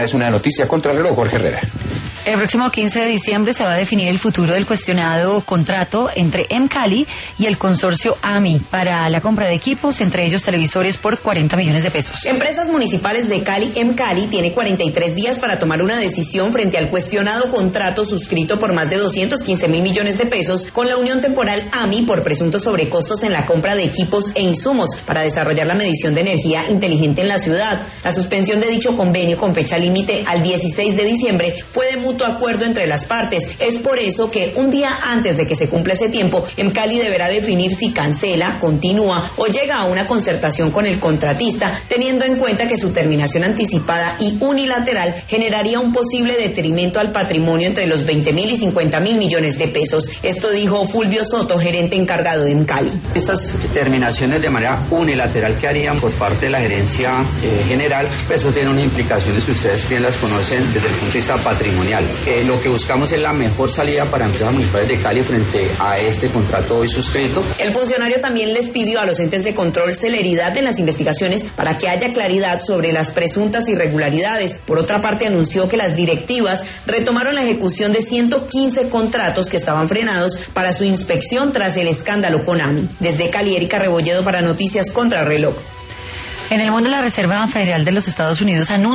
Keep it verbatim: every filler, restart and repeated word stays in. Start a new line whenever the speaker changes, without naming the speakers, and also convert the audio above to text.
Es una noticia contra el reloj, Jorge Herrera.
El próximo quince de diciembre se va a definir el futuro del cuestionado contrato entre M-Cali y el consorcio A M I para la compra de equipos, entre ellos televisores, por cuarenta millones de pesos.
Empresas Municipales de Cali, M-Cali, tiene cuarenta y tres días para tomar una decisión frente al cuestionado contrato suscrito por más de doscientos quince mil millones de pesos con la Unión Temporal A M I por presuntos sobrecostos en la compra de equipos e insumos para desarrollar la medición de energía inteligente en la ciudad. La suspensión de dicho convenio con fecha límite al dieciséis de diciembre fue de mutuo acuerdo entre las partes. Es por eso que un día antes de que se cumpla ese tiempo, M-Cali deberá definir si cancela, continúa o llega a una concertación con el contratista, teniendo en cuenta que su terminación anticipada y unilateral generaría un posible detrimento al patrimonio entre los veinte mil y cincuenta mil millones de pesos. Esto dijo Fulvio Soto, gerente encargado de M-Cali.
Estas terminaciones de manera unilateral que harían por parte de la gerencia eh, general, pues eso tiene unas implicaciones que ustedes bien las conocen desde el punto de vista patrimonial. Eh, lo que buscamos es la mejor salida para empresas municipales de Cali frente a este contrato hoy suscrito.
El funcionario también les pidió a los entes de control celeridad en las investigaciones para que haya claridad sobre las presuntas irregularidades. Por otra parte, anunció que las directivas retomaron la ejecución de ciento quince contratos que estaban frenados para su inspección tras el escándalo con A M I. Desde Cali, Erika Rebolledo para Noticias Contra Reloj.
En el mundo, la Reserva Federal de los Estados Unidos anuncia